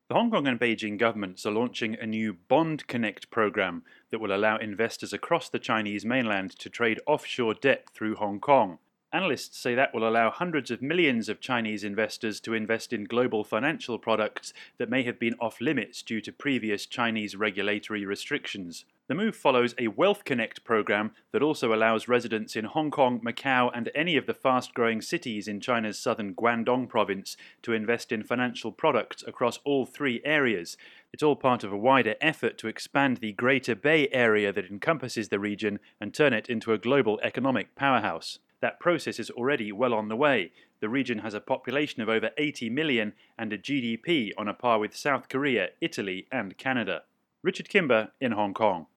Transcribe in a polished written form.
The Hong Kong and Beijing governments are launching a new Bond Connect program that will allow investors across the Chinese mainland to trade offshore debt through Hong Kong. Analysts say that will allow hundreds of millions of Chinese investors to invest in global financial products that may have been off limits due to previous Chinese regulatory restrictions. The move follows a Wealth Connect program that also allows residents in Hong Kong, Macau, and any of the fast-growing cities in China's southern Guangdong province to invest in financial products across all three areas. It's all part of a wider effort to expand the Greater Bay Area that encompasses the region and turn it into a global economic powerhouse. That process is already well on the way. The region has a population of over 80 million and a GDP on a par with South Korea, Italy, and Canada. Richard Kimber in Hong Kong.